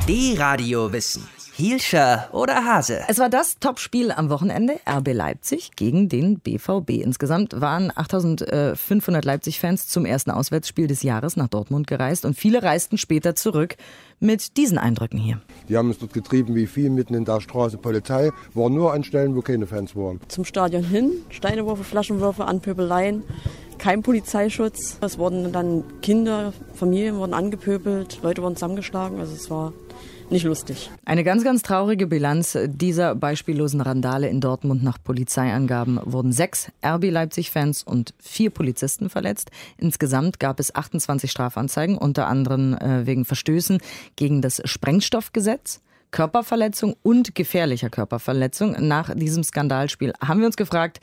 D-Radio Wissen. Hielscher oder Hase? Es war das Topspiel am Wochenende, RB Leipzig gegen den BVB. Insgesamt waren 8.500 Leipzig-Fans zum ersten Auswärtsspiel des Jahres nach Dortmund gereist und viele reisten später zurück mit diesen Eindrücken hier. Die haben es dort getrieben wie viel, mitten in der Straße Polizei, waren nur an Stellen, wo keine Fans waren. Zum Stadion hin, Steinewürfe, Flaschenwürfe, Anpöbeleien, kein Polizeischutz. Es wurden dann Kinder, Familien wurden angepöbelt, Leute wurden zusammengeschlagen, also es war nicht lustig. Eine ganz, ganz traurige Bilanz dieser beispiellosen Randale in Dortmund. Nach Polizeiangaben wurden 6 RB Leipzig-Fans und 4 Polizisten verletzt. Insgesamt gab es 28 Strafanzeigen, unter anderem wegen Verstößen gegen das Sprengstoffgesetz, Körperverletzung und gefährlicher Körperverletzung. Nach diesem Skandalspiel haben wir uns gefragt,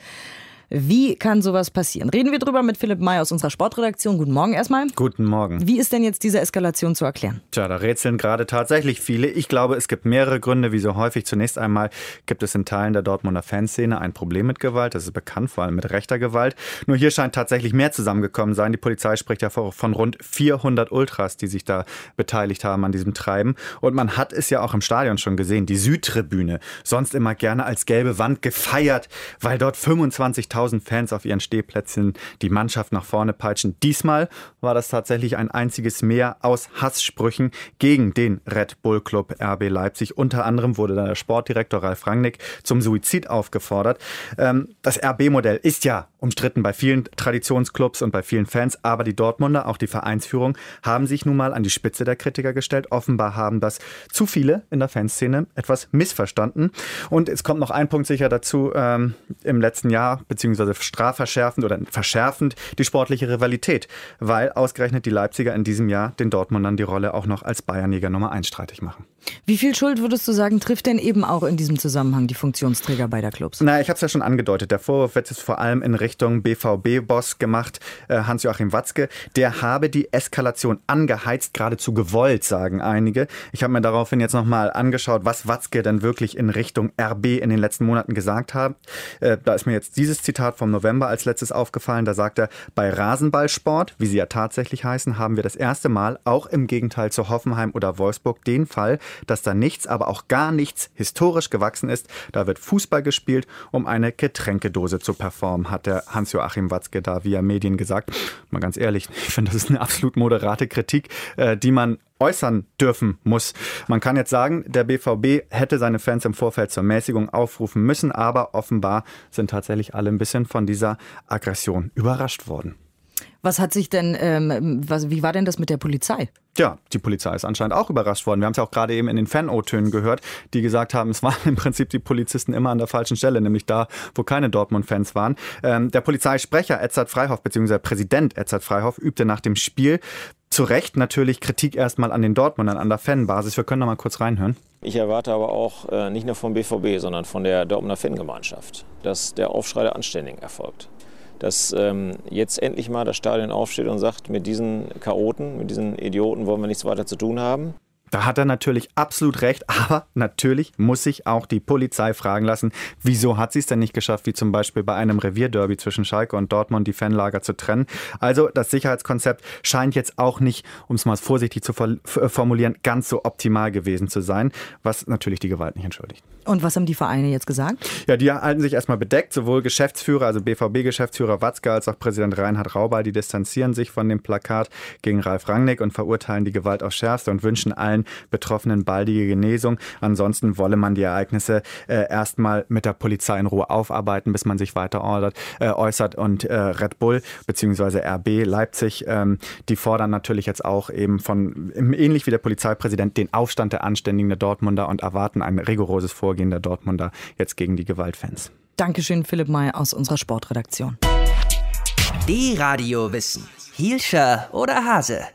wie kann sowas passieren? Reden wir drüber mit Philipp May aus unserer Sportredaktion. Guten Morgen erstmal. Guten Morgen. Wie ist denn jetzt diese Eskalation zu erklären? Tja, da rätseln gerade tatsächlich viele. Ich glaube, es gibt mehrere Gründe, wie so häufig. Zunächst einmal gibt es in Teilen der Dortmunder Fanszene ein Problem mit Gewalt. Das ist bekannt, vor allem mit rechter Gewalt. Nur hier scheint tatsächlich mehr zusammengekommen sein. Die Polizei spricht ja von rund 400 Ultras, die sich da beteiligt haben an diesem Treiben. Und man hat es ja auch im Stadion schon gesehen. Die Südtribüne, sonst immer gerne als gelbe Wand gefeiert, weil dort 25.000 Fans auf ihren Stehplätzen die Mannschaft nach vorne peitschen. Diesmal war das tatsächlich ein einziges Meer aus Hasssprüchen gegen den Red Bull Club RB Leipzig. Unter anderem wurde dann der Sportdirektor Ralf Rangnick zum Suizid aufgefordert. Das RB-Modell ist ja umstritten bei vielen Traditionsclubs und bei vielen Fans, aber die Dortmunder, auch die Vereinsführung, haben sich nun mal an die Spitze der Kritiker gestellt. Offenbar haben das zu viele in der Fanszene etwas missverstanden. Und es kommt noch ein Punkt sicher dazu, im letzten Jahr, beziehungsweise strafverschärfend oder verschärfend die sportliche Rivalität, weil ausgerechnet die Leipziger in diesem Jahr den Dortmundern die Rolle auch noch als Bayernjäger Nummer 1 streitig machen. Wie viel Schuld, würdest du sagen, trifft denn eben auch in diesem Zusammenhang die Funktionsträger beider Clubs? Na, ich habe es ja schon angedeutet. Der Vorwurf wird jetzt vor allem in Richtung BVB-Boss gemacht, Hans-Joachim Watzke. Der habe die Eskalation angeheizt, geradezu gewollt, sagen einige. Ich habe mir daraufhin jetzt nochmal angeschaut, was Watzke denn wirklich in Richtung RB in den letzten Monaten gesagt hat. Da ist mir jetzt dieses Zitat vom November als letztes aufgefallen. Da sagt er, bei Rasenballsport, wie sie ja tatsächlich heißen, haben wir das erste Mal, auch im Gegenteil zu Hoffenheim oder Wolfsburg, den Fall, dass da nichts, aber auch gar nichts historisch gewachsen ist. Da wird Fußball gespielt, um eine Getränkedose zu performen, hat der Hans-Joachim Watzke da via Medien gesagt. Mal ganz ehrlich, ich finde, das ist eine absolut moderate Kritik, die man äußern dürfen muss. Man kann jetzt sagen, der BVB hätte seine Fans im Vorfeld zur Mäßigung aufrufen müssen, aber offenbar sind tatsächlich alle ein bisschen von dieser Aggression überrascht worden. Was hat sich denn, wie war denn das mit der Polizei? Ja, die Polizei ist anscheinend auch überrascht worden. Wir haben es ja auch gerade eben in den Fan-O-Tönen gehört, die gesagt haben, es waren im Prinzip die Polizisten immer an der falschen Stelle, nämlich da, wo keine Dortmund-Fans waren. Der Polizeisprecher Edzard Freihoff, beziehungsweise Präsident Edzard Freihoff, übte nach dem Spiel zu Recht natürlich Kritik erstmal an den Dortmundern, an der Fanbasis. Wir können da mal kurz reinhören. Ich erwarte aber auch nicht nur vom BVB, sondern von der Dortmunder Fangemeinschaft, dass der Aufschrei der Anständigen erfolgt. Dass jetzt endlich mal das Stadion aufsteht und sagt, mit diesen Chaoten, mit diesen Idioten wollen wir nichts weiter zu tun haben. Da hat er natürlich absolut recht, aber natürlich muss sich auch die Polizei fragen lassen, wieso hat sie es denn nicht geschafft, wie zum Beispiel bei einem Revierderby zwischen Schalke und Dortmund die Fanlager zu trennen. Also das Sicherheitskonzept scheint jetzt auch nicht, um es mal vorsichtig zu formulieren, ganz so optimal gewesen zu sein, was natürlich die Gewalt nicht entschuldigt. Und was haben die Vereine jetzt gesagt? Ja, die halten sich erstmal bedeckt, sowohl Geschäftsführer, also BVB-Geschäftsführer Watzke als auch Präsident Reinhard Raubal, die distanzieren sich von dem Plakat gegen Ralf Rangnick und verurteilen die Gewalt aufs Schärfste und wünschen allen Betroffenen baldige Genesung. Ansonsten wolle man die Ereignisse erstmal mit der Polizei in Ruhe aufarbeiten, bis man sich weiter äußert. Und Red Bull bzw. RB Leipzig, die fordern natürlich jetzt auch eben ähnlich wie der Polizeipräsident, den Aufstand der Anständigen der Dortmunder und erwarten ein rigoroses Vorgehen der Dortmunder jetzt gegen die Gewaltfans. Dankeschön, Philipp May aus unserer Sportredaktion. D-Radio Wissen. Hielscher oder Hase?